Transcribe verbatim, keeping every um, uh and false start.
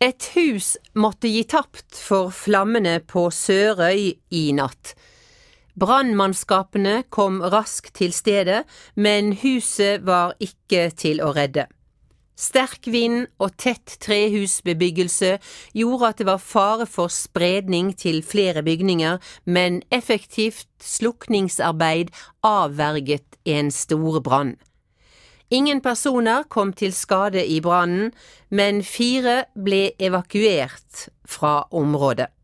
Et hus måtte gi tapt for flammene på Sørøy i natt. Brannmannskapene kom raskt til stedet, men huset var ikke til å redde. Sterk vind og tett trehusbebyggelse gjorde at det var fare for spredning til flere bygninger, men effektivt slukningsarbeid avverget en stor brann. Ingen personer kom til skade i brannen, men fire ble evakuert fra området.